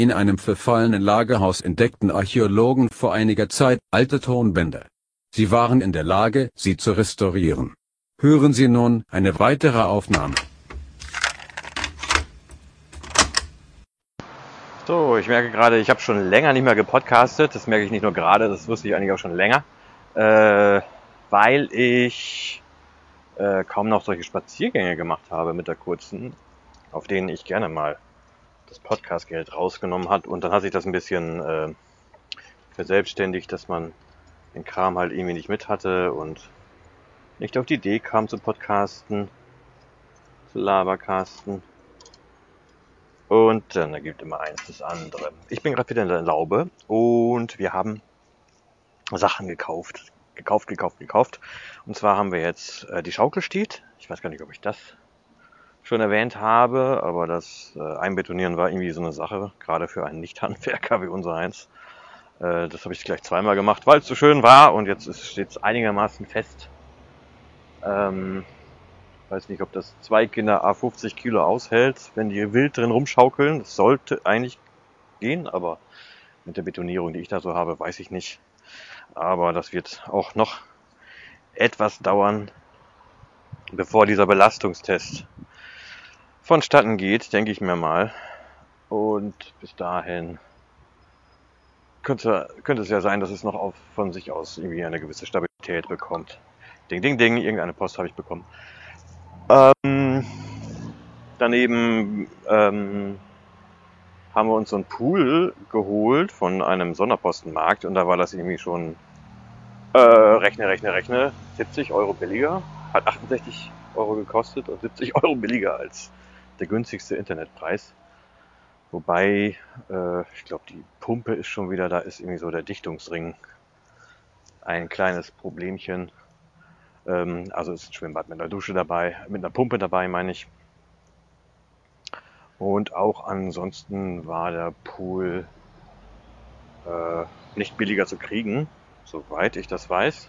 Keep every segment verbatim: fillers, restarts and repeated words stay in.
In einem verfallenen Lagerhaus entdeckten Archäologen vor einiger Zeit alte Tonbänder. Sie waren in der Lage, sie zu restaurieren. Hören Sie nun eine weitere Aufnahme. So, ich merke gerade, ich habe schon länger nicht mehr gepodcastet. Das merke ich nicht nur gerade, das wusste ich eigentlich auch schon länger. Äh, weil ich äh, kaum noch solche Spaziergänge gemacht habe mit der kurzen, auf denen ich gerne mal das Podcastgeld rausgenommen hat. Und dann hat sich das ein bisschen äh, verselbstständigt, dass man den Kram halt irgendwie nicht mit hatte und nicht auf die Idee kam zu podcasten, zu Labercasten. Und dann ergibt immer eins das andere. Ich bin gerade wieder in der Laube und wir haben Sachen gekauft. Gekauft, gekauft, gekauft. Und zwar haben wir jetzt äh, die Schaukel steht. Ich weiß gar nicht, ob ich das schon erwähnt habe, aber das äh, Einbetonieren war irgendwie so eine Sache, gerade für einen Nicht-Handwerker wie unser eins. Äh, das habe ich gleich zweimal gemacht, weil es so schön war und jetzt steht es einigermaßen fest. Ähm, weiß nicht, ob das zwei Kinder à fünfzig Kilo aushält, wenn die wild drin rumschaukeln. Das sollte eigentlich gehen, aber mit der Betonierung, die ich da so habe, weiß ich nicht. Aber das wird auch noch etwas dauern, bevor dieser Belastungstest vonstatten geht, denke ich mir mal. Und bis dahin könnte, könnte es ja sein, dass es noch auf, von sich aus irgendwie eine gewisse Stabilität bekommt. Ding, ding, ding, irgendeine Post habe ich bekommen. Ähm, daneben ähm, haben wir uns so einen Pool geholt von einem Sonderpostenmarkt und da war das irgendwie schon äh, rechne, rechne, rechne, siebzig Euro billiger, hat achtundsechzig Euro gekostet und siebzig Euro billiger als der günstigste Internetpreis. Wobei, äh, ich glaube, die Pumpe ist schon wieder, da ist irgendwie so der Dichtungsring ein kleines Problemchen. Ähm, also ist ein Schwimmbad mit einer Dusche dabei, mit einer Pumpe dabei, meine ich. Und auch ansonsten war der Pool äh, nicht billiger zu kriegen, soweit ich das weiß.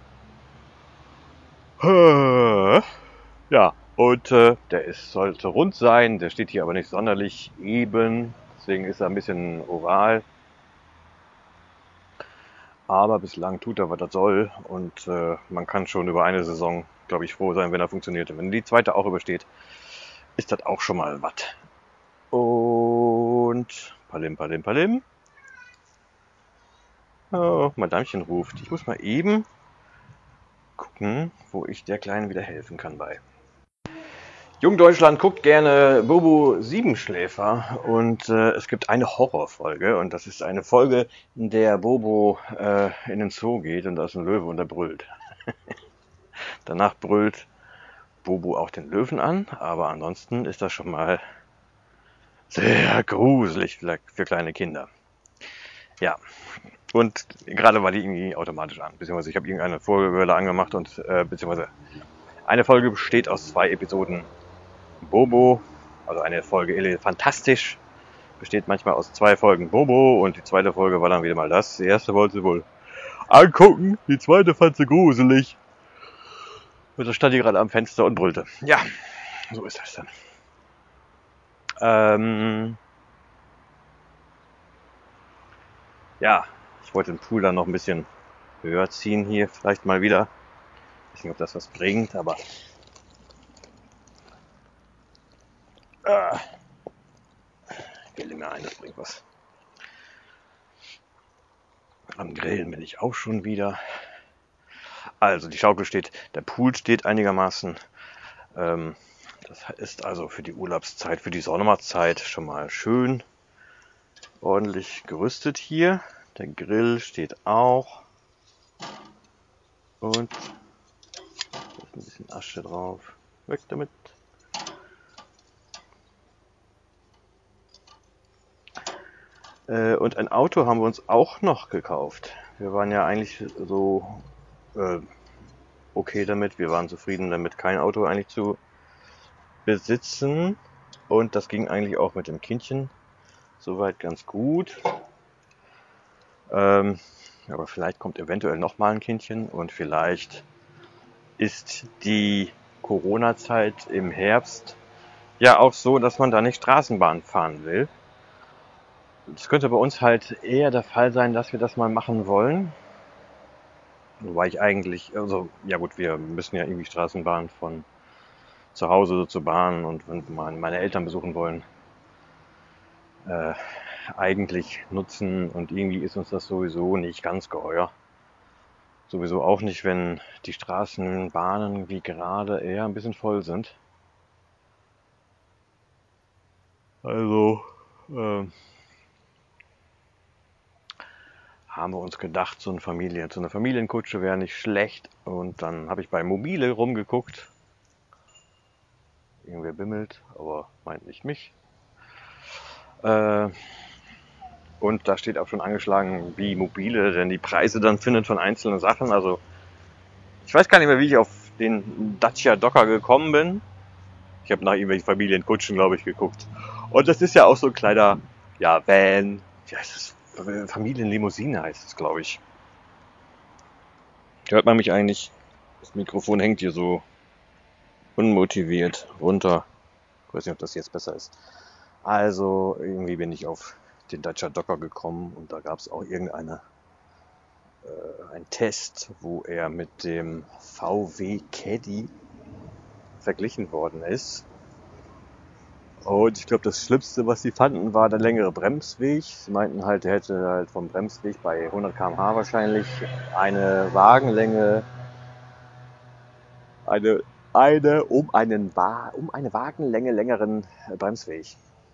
Ja, und äh, der ist, sollte rund sein, der steht hier aber nicht sonderlich eben, deswegen ist er ein bisschen oval. Aber bislang tut er, was er soll und äh, man kann schon über eine Saison, glaube ich, froh sein, wenn er funktioniert. Und wenn die zweite auch übersteht, ist das auch schon mal was. Und Palim, Palim, Palim. Oh, mein Däumchen ruft. Ich muss mal eben gucken, wo ich der Kleinen wieder helfen kann bei. Jungdeutschland guckt gerne Bobo Siebenschläfer und äh, es gibt eine Horrorfolge und das ist eine Folge, in der Bobo äh, in den Zoo geht und da ist ein Löwe und der brüllt. Danach brüllt Bobo auch den Löwen an, aber ansonsten ist das schon mal sehr gruselig für kleine Kinder. Ja, und gerade war die irgendwie automatisch an, beziehungsweise ich habe irgendeine Folge angemacht und äh, beziehungsweise eine Folge besteht aus zwei Episoden. Bobo, also eine Folge Elefantastisch, besteht manchmal aus zwei Folgen Bobo und die zweite Folge war dann wieder mal das. Die erste wollte sie wohl angucken, die zweite fand sie gruselig. Und da stand die gerade am Fenster und brüllte. Ja, so ist das dann. Ähm, ja, ich wollte den Pool dann noch ein bisschen höher ziehen hier, vielleicht mal wieder. Ich weiß nicht, ob das was bringt, aber Ah, Gelle mir ein, das bringt was. Am Grillen bin ich auch schon wieder. Also die Schaukel steht, der Pool steht einigermaßen. Ähm, das ist also für die Urlaubszeit, für die Sommerzeit schon mal schön ordentlich gerüstet hier. Der Grill steht auch. Und da ist ein bisschen Asche drauf. Weg damit. Und ein Auto haben wir uns auch noch gekauft. Wir waren ja eigentlich so äh, okay damit. Wir waren zufrieden damit, kein Auto eigentlich zu besitzen. Und das ging eigentlich auch mit dem Kindchen soweit ganz gut. Ähm, aber vielleicht kommt eventuell noch mal ein Kindchen und vielleicht ist die Corona-Zeit im Herbst ja auch so, dass man da nicht Straßenbahn fahren will. es könnte bei uns halt eher der Fall sein, dass wir das mal machen wollen. Wobei ich eigentlich, also, ja gut, wir müssen ja irgendwie Straßenbahn von zu Hause zur Bahn und wenn wir meine Eltern besuchen wollen, äh, eigentlich nutzen und irgendwie ist uns das sowieso nicht ganz geheuer. Sowieso auch nicht, wenn die Straßenbahnen wie gerade eher ein bisschen voll sind. Also, äh, haben wir uns gedacht, so eine Familie, so eine Familienkutsche wäre nicht schlecht. Und dann habe ich bei Mobile rumgeguckt. Irgendwer bimmelt, aber meint nicht mich. Äh, und da steht auch schon angeschlagen, wie Mobile denn die Preise dann findet von einzelnen Sachen. Also ich weiß gar nicht mehr, wie ich auf den Dacia Docker gekommen bin. Ich habe nach irgendwelchen Familienkutschen, glaube ich, geguckt. Und das ist ja auch so ein kleiner, ja, Van. Wie heißt das? Familienlimousine heißt es, glaube ich. Hört man mich eigentlich? Das Mikrofon hängt hier so unmotiviert runter. Ich weiß nicht, ob das jetzt besser ist. Also irgendwie bin ich auf den Dacia Docker gekommen und da gab es auch irgendeine äh, ein Test, wo er mit dem V W Caddy verglichen worden ist. Und ich glaube, das Schlimmste, was sie fanden, war der längere Bremsweg. Sie meinten halt, er hätte halt vom Bremsweg bei hundert Kilometer pro Stunde wahrscheinlich eine Wagenlänge, eine, eine um, einen, um eine Wagenlänge längeren Bremsweg.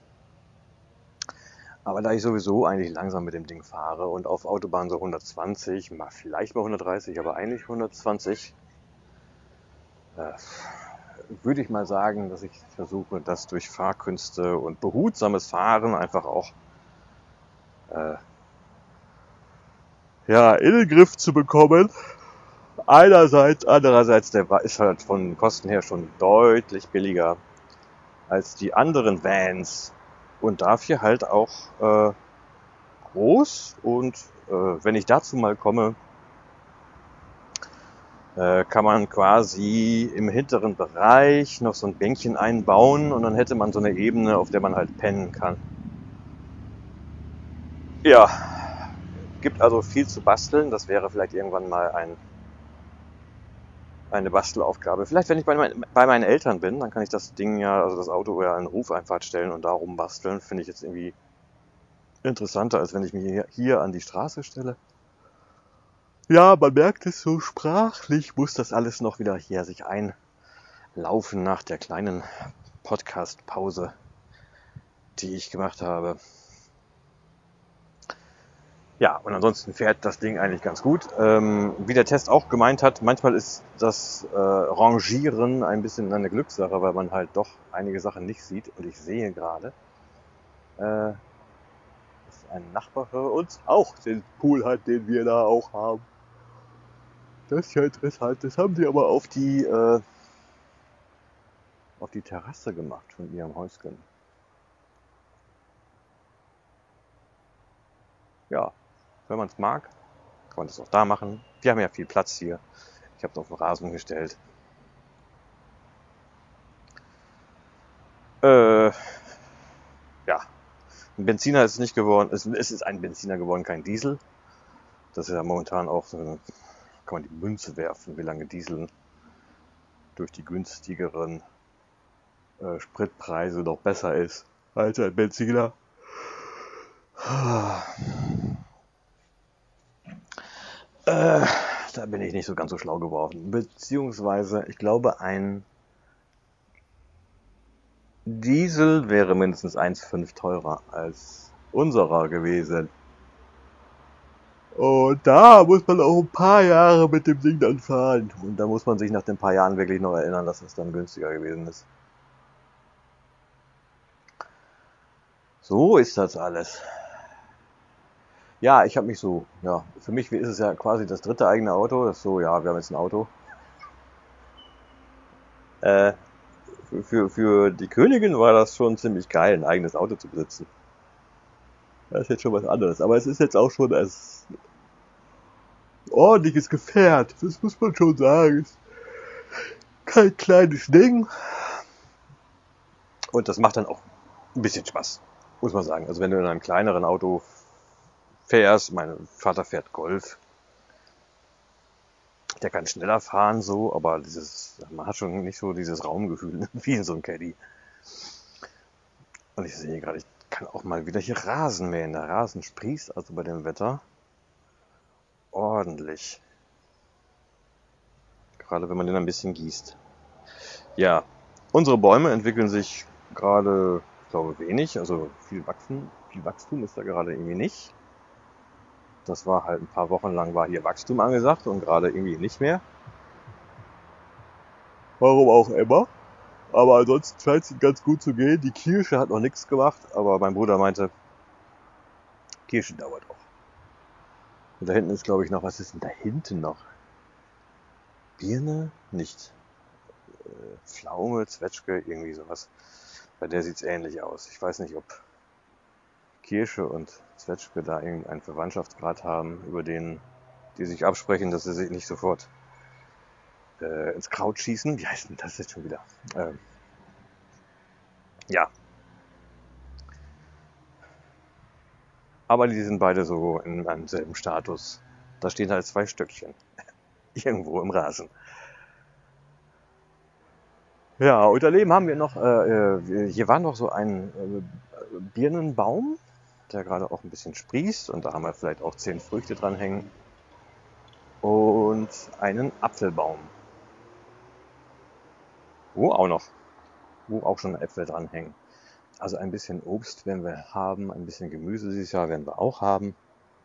Aber da ich sowieso eigentlich langsam mit dem Ding fahre und auf Autobahn so hundertzwanzig, mal vielleicht mal hundertdreißig, aber eigentlich hundertzwanzig, äh, würde ich mal sagen, dass ich versuche, das durch Fahrkünste und behutsames Fahren einfach auch äh, ja, in den Griff zu bekommen. Einerseits, andererseits, der ist halt von Kosten her schon deutlich billiger als die anderen Vans und dafür halt auch äh, groß. Und äh, wenn ich dazu mal komme, äh, kann man quasi im hinteren Bereich noch so ein Bänkchen einbauen und dann hätte man so eine Ebene, auf der man halt pennen kann. Ja, gibt also viel zu basteln. Das wäre vielleicht irgendwann mal ein, eine Bastelaufgabe. Vielleicht, wenn ich bei, mein, bei meinen Eltern bin, dann kann ich das Ding ja, also das Auto ja in Rufeinfahrt stellen und darum basteln. Finde ich jetzt irgendwie interessanter, als wenn ich mich hier, hier an die Straße stelle. Ja, man merkt es so sprachlich, muss das alles noch wieder hier sich einlaufen nach der kleinen Podcast-Pause, die ich gemacht habe. Ja, und ansonsten fährt das Ding eigentlich ganz gut. Ähm, wie der Test auch gemeint hat, manchmal ist das äh, Rangieren ein bisschen eine Glückssache, weil man halt doch einige Sachen nicht sieht. Und ich sehe gerade, äh, dass ein Nachbar für uns auch den Pool hat, den wir da auch haben. Das ist ja interessant. Das haben sie aber auf die äh, auf die Terrasse gemacht von ihrem Häuschen. Ja, wenn man es mag, kann man das auch da machen. Wir haben ja viel Platz hier. Ich habe es auf den Rasen gestellt. Äh, ja, ein Benziner ist es nicht geworden. Es ist ein Benziner geworden, kein Diesel. Das ist ja momentan auch so eine, kann man die Münze werfen, wie lange Diesel durch die günstigeren äh, Spritpreise noch besser ist als ein Benziner. Äh, da bin ich nicht so ganz so schlau geworden. Beziehungsweise, ich glaube, ein Diesel wäre mindestens eins Komma fünf teurer als unserer gewesen. Und da muss man auch ein paar Jahre mit dem Ding dann fahren. Und da muss man sich nach den paar Jahren wirklich noch erinnern, dass es dann günstiger gewesen ist. So ist das alles. Ja, ich habe mich so, ja, für mich ist es ja quasi das dritte eigene Auto. Das ist so, ja, wir haben jetzt ein Auto. Äh, für, für, für die Königin war das schon ziemlich geil, ein eigenes Auto zu besitzen. Das ist jetzt schon was anderes. Aber es ist jetzt auch schon ein ordentliches Gefährt. Das muss man schon sagen. Ist kein kleines Ding. Und das macht dann auch ein bisschen Spaß. muss man sagen. Also wenn du in einem kleineren Auto fährst, mein Vater fährt Golf, der kann schneller fahren so, aber dieses, man hat schon nicht so dieses Raumgefühl wie in so einem Caddy. Und ich sehe gerade, ich kann auch mal wieder hier Rasen mähen. Der Rasen sprießt also bei dem Wetter ordentlich. Gerade wenn man den ein bisschen gießt. Ja, unsere Bäume entwickeln sich gerade, ich glaube, wenig. Also viel Wachsen, viel Wachstum ist da gerade irgendwie nicht. Das war halt ein paar Wochen lang war hier Wachstum angesagt und gerade irgendwie nicht mehr. Warum auch immer. Aber ansonsten scheint es ihm ganz gut zu gehen. Die Kirsche hat noch nichts gemacht, aber mein Bruder meinte, Kirsche dauert auch. Und da hinten ist, glaube ich, noch, was ist denn da hinten noch? Birne? Nicht. Äh, Pflaume, Zwetschge, irgendwie sowas. Bei der sieht es ähnlich aus. Ich weiß nicht, ob Kirsche und Zwetschge da irgendeinen Verwandtschaftsgrad haben, über den die sich absprechen, dass sie sich nicht sofort äh, ins Kraut schießen. Wie heißt denn das jetzt schon wieder? Ähm, ja. Aber die sind beide so in einem selben Status. Da stehen halt zwei Stöckchen. Irgendwo im Rasen. Ja, und daneben haben wir noch, äh, hier war noch so ein äh, Birnenbaum, der gerade auch ein bisschen sprießt. Und da haben wir vielleicht auch zehn Früchte dran hängen. Und einen Apfelbaum. Wo auch noch. Wo auch schon Äpfel dran hängen. Also ein bisschen Obst werden wir haben, ein bisschen Gemüse dieses Jahr werden wir auch haben.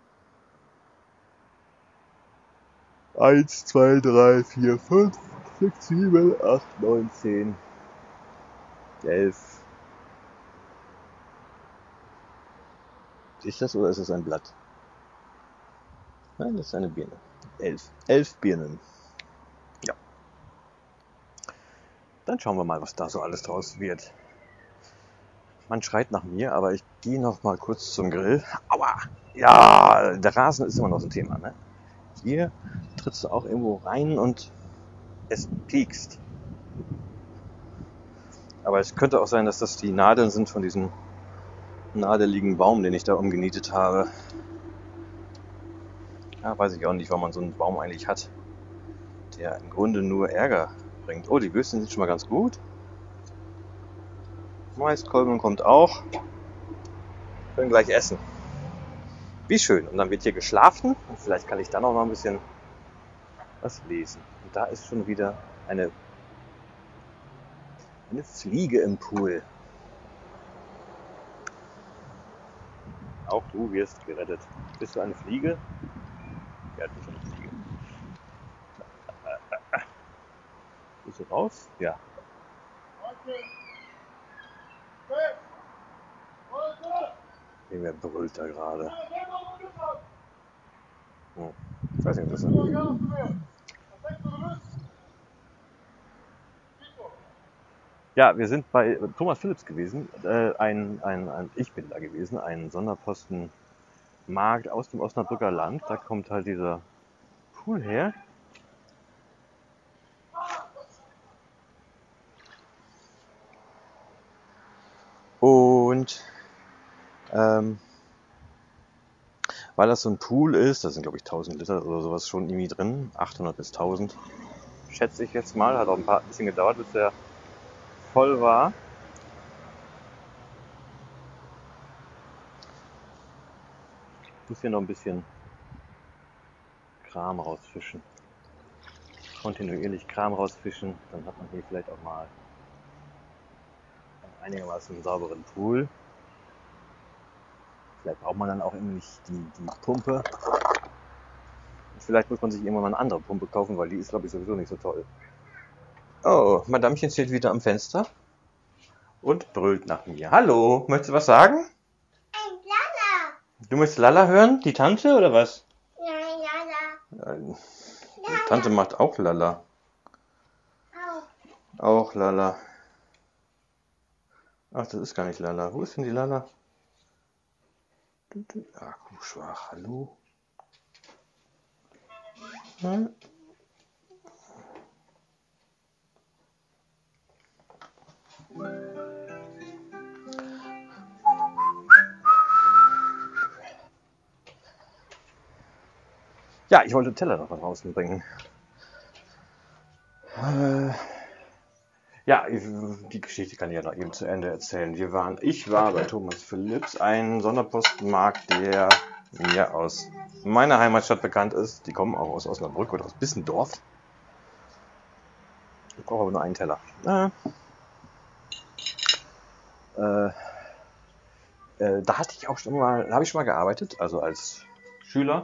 Eins, zwei, drei, vier, fünf, sechs, sieben, acht, neun, zehn, elf. Ist das oder ist es ein Blatt? Nein, das ist eine Birne. Elf. Elf Birnen. Ja. Dann schauen wir mal, was da so alles draus wird. Man schreit nach mir, aber ich gehe noch mal kurz zum Grill. Aua! Ja, der Rasen ist immer noch so ein Thema, ne? Hier trittst du auch irgendwo rein und es piekst. Aber es könnte auch sein, dass das die Nadeln sind von diesem nadeligen Baum, den ich da umgenietet habe. Ja, weiß ich auch nicht, warum man so einen Baum eigentlich hat, der im Grunde nur Ärger bringt. Oh, die Würstchen sind schon mal ganz gut. Maiskolben kommt auch. Wir können gleich essen. Wie schön. Und dann wird hier geschlafen. Und vielleicht kann ich dann auch noch ein bisschen was lesen. Und da ist schon wieder eine, eine Fliege im Pool. Auch du wirst gerettet. Bist du eine Fliege? Ja, du bist eine Fliege. Bist du raus? Ja. Irgendwer brüllt da gerade. Hm. Ich weiß nicht, ob das ist. Ja, wir sind bei Thomas Phillips gewesen. Äh, ein, ein, ein, ich bin da gewesen, ein Sonderpostenmarkt aus dem Osnabrücker Land. Da kommt halt dieser Pool her. Und ähm, weil das so ein Pool ist, da sind glaube ich tausend Liter oder sowas schon irgendwie drin, achthundert bis tausend, schätze ich jetzt mal. Hat auch ein paar, bisschen gedauert, bis der voll war. Ich muss hier noch ein bisschen Kram rausfischen. Kontinuierlich Kram rausfischen, dann hat man hier vielleicht auch mal einigermaßen einen sauberen Pool. Vielleicht braucht man dann auch irgendwie nicht die, die Pumpe. Vielleicht muss man sich irgendwann mal eine andere Pumpe kaufen, weil die ist, glaube ich, sowieso nicht so toll. Oh, Madamchen steht wieder am Fenster und brüllt nach mir. Hallo, möchtest du was sagen? Lala. Du möchtest Lala hören? Die Tante oder was? Nein, Lala. Äh, Die Tante macht auch Lala. Auch. Auch Lala. Ach, das ist gar nicht Lala. Wo ist denn die Lala? Akku schwach, hallo? Hm? Ja, ich wollte Teller noch nach draußen bringen. Äh, ja, die Geschichte kann ich ja noch eben zu Ende erzählen. Wir waren, ich war bei Thomas Phillips, ein Sonderpostenmarkt, der mir aus meiner Heimatstadt bekannt ist. Die kommen auch aus Osnabrück oder aus Bissendorf. Ich brauche aber nur einen Teller. Äh, äh, äh, da hatte ich auch schon mal, da habe ich schon mal gearbeitet, also als Schüler.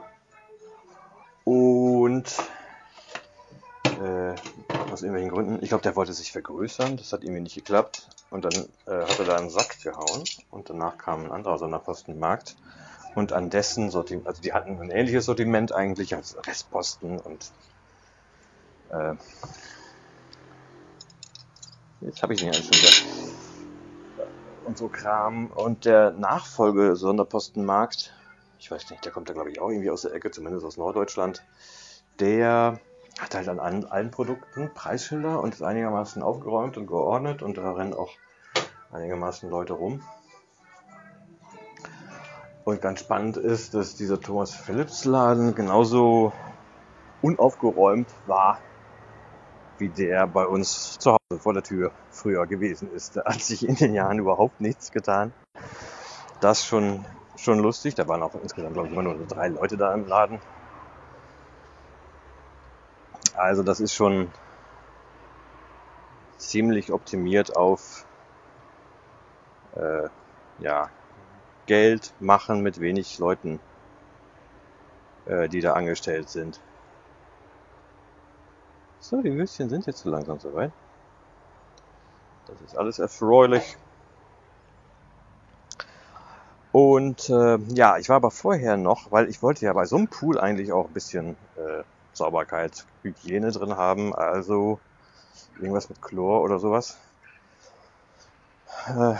Und äh, aus irgendwelchen Gründen, ich glaube, der wollte sich vergrößern, das hat irgendwie nicht geklappt. Und dann äh, hat er da einen Sack gehauen und danach kam ein anderer Sonderpostenmarkt. Und an dessen Sortiment, also die hatten ein ähnliches Sortiment eigentlich als Restposten und äh, jetzt habe ich ihn eigentlich schon wieder. Und so Kram. Und der Nachfolge-Sonderpostenmarkt, ich weiß nicht, der kommt da glaube ich auch irgendwie aus der Ecke, zumindest aus Norddeutschland, der hat halt an allen Produkten Preisschilder und ist einigermaßen aufgeräumt und geordnet und da rennen auch einigermaßen Leute rum. Und ganz spannend ist, dass dieser Thomas Phillips Laden genauso unaufgeräumt war, wie der bei uns zu Hause vor der Tür früher gewesen ist. Da hat sich in den Jahren überhaupt nichts getan. Das schon, schon lustig. Da waren auch insgesamt, glaube ich, immer nur drei Leute da im Laden. Also das ist schon ziemlich optimiert auf äh, ja, Geld machen mit wenig Leuten, äh, die da angestellt sind. So, die Würstchen sind jetzt so langsam soweit. Das ist alles erfreulich. Und äh, ja, ich war aber vorher noch, weil ich wollte ja bei so einem Pool eigentlich auch ein bisschen äh, Sauberkeit, Hygiene drin haben, also irgendwas mit Chlor oder sowas. Äh,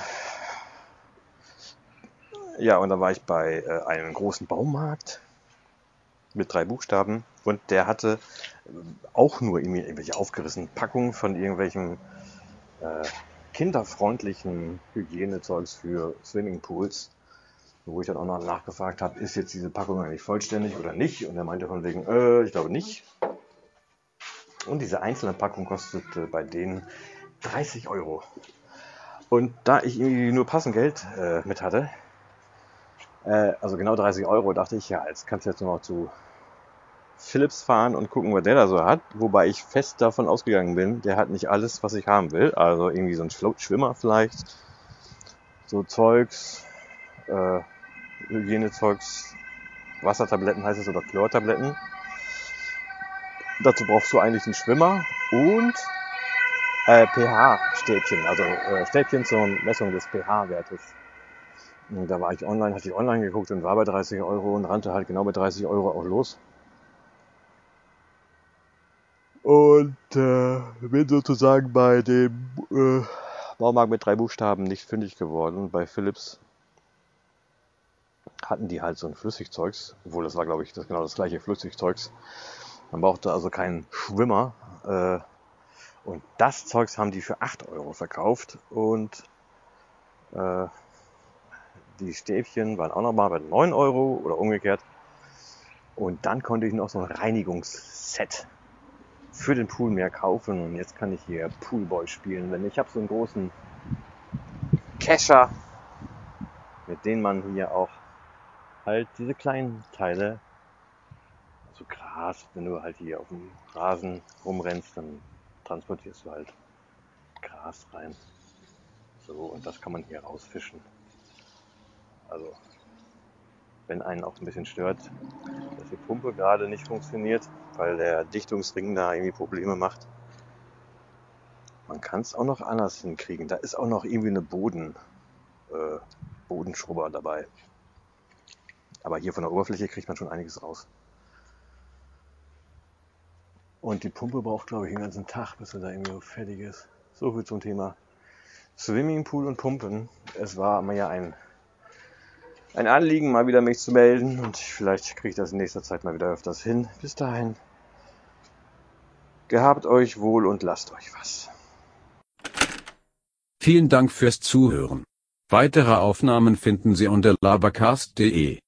ja, und dann war ich bei äh, einem großen Baumarkt mit drei Buchstaben und der hatte auch nur irgendwelche aufgerissenen Packungen von irgendwelchen äh, kinderfreundlichen Hygienezeugs für Swimmingpools, wo ich dann auch noch nachgefragt habe, ist jetzt diese Packung eigentlich vollständig oder nicht? Und er meinte von wegen, äh, ich glaube nicht. Und diese einzelne Packung kostete bei denen dreißig Euro. Und da ich irgendwie nur passend Geld äh, mit hatte, äh, also genau dreißig Euro, dachte ich, ja, jetzt kannst du jetzt nur noch zu Philips fahren und gucken, was der da so hat. Wobei ich fest davon ausgegangen bin, der hat nicht alles, was ich haben will. Also irgendwie so ein Schwimmer vielleicht, so Zeugs, äh, Hygienezeugs, Wassertabletten heißt es oder Chlortabletten. Dazu brauchst du eigentlich einen Schwimmer und äh, pH-Stäbchen, also äh, Stäbchen zur Messung des pH-Wertes. Und da war ich online, hatte ich online geguckt und war bei dreißig Euro und rannte halt genau bei dreißig Euro auch los. Und äh, bin sozusagen bei dem äh, Baumarkt mit drei Buchstaben nicht fündig geworden. Bei Philips hatten die halt so ein Flüssigzeugs, obwohl das war, glaube ich, das genau das gleiche Flüssigzeugs. Man brauchte also keinen Schwimmer. Äh, und das Zeugs haben die für acht Euro verkauft. Und äh, die Stäbchen waren auch nochmal bei neun Euro oder umgekehrt. Und dann konnte ich noch so ein Reinigungsset für den Pool mehr kaufen. Und jetzt kann ich hier Poolboy spielen. Denn ich habe so einen großen Kescher, mit dem man hier auch halt diese kleinen Teile, also Gras, wenn du halt hier auf dem Rasen rumrennst, dann transportierst du halt Gras rein. So, und das kann man hier rausfischen. Also, wenn einen auch ein bisschen stört, dass die Pumpe gerade nicht funktioniert, weil der Dichtungsring da irgendwie Probleme macht. Man kann es auch noch anders hinkriegen. Da ist auch noch irgendwie eine Boden, äh, Bodenschrubber dabei. Aber hier von der Oberfläche kriegt man schon einiges raus. Und die Pumpe braucht, glaube ich, den ganzen Tag, bis sie da irgendwie fertig ist. So viel zum Thema Swimmingpool und Pumpen. Es war mir ja ein, ein Anliegen, mal wieder mich zu melden. Und vielleicht kriege ich das in nächster Zeit mal wieder öfters hin. Bis dahin. Gehabt euch wohl und lasst euch was. Vielen Dank fürs Zuhören. Weitere Aufnahmen finden Sie unter labercast punkt de.